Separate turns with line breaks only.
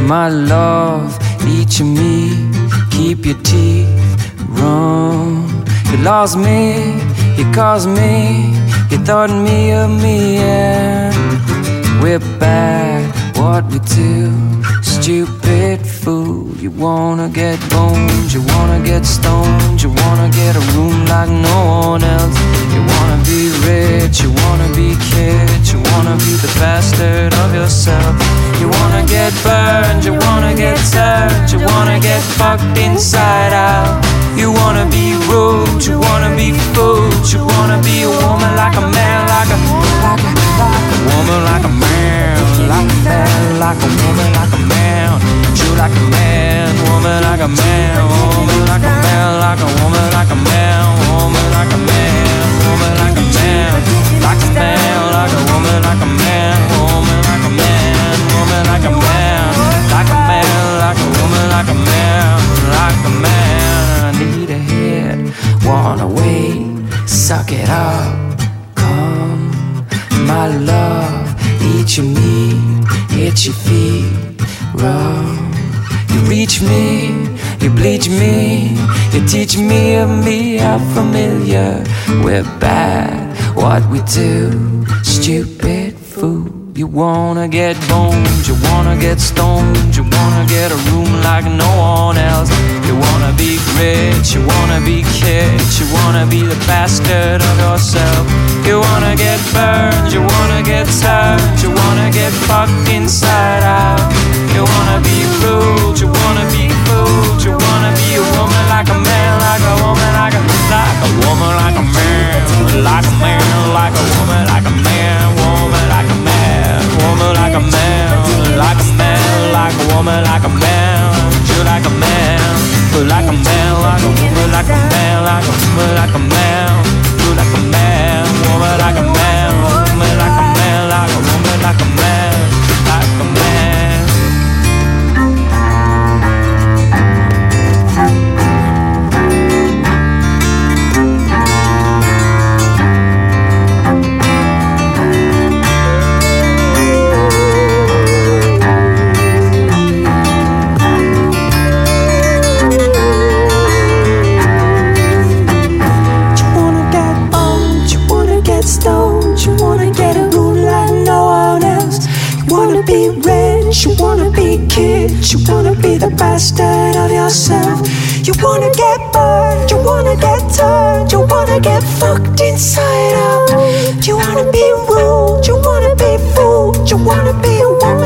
My love, each of me, keep your teeth wrong. You lost me, you caused me, you thought me of me, and we're bad, what we do. Stupid fool, you wanna get boned, you wanna get stoned, you wanna get a room like no one else. You wanna be rich, you wanna be kids, you wanna be the bastard of yourself. You wanna get burned, you wanna get turned, you wanna get fucked inside out. You wanna be rude, you wanna be fooled, you wanna be a woman like a man, like a woman like a man, like a man, like a woman like a man. You like a man, woman like a man, woman like a man, like a woman like a man, woman like a man, woman like a man, like a man, like a woman like a man, woman like a man, woman like a man, like a man, like a woman like a man, like a man. I need a hit, wanna wait, suck it up, come, my love, eat your meat, hit your feet, rub. You reach me, you bleach me, you teach me of me, how familiar. We're bad, what we do, stupid fool. You wanna get boned, you wanna get stoned, you wanna get a room like no one else. You wanna be rich, you wanna be kids, you wanna be the bastard of yourself. You wanna get burned, you wanna get turned, you wanna get fucked inside out. You wanna be rude, you wanna be fooled, you wanna be a woman like a man, like a woman like a woman like a man, like a man, like a woman like a man, woman like a man, woman like a man, like a man, like a woman like a man. You like a man, like a man, like a woman like a man, like a woman like a man. You like a man, woman like a man, woman like a man, like a woman like a man, like a man.
You wanna be kids, you wanna be the bastard of yourself. You wanna get burned, you wanna get turned, you wanna get fucked inside out. You wanna be rude, you wanna be fooled, you wanna be a woman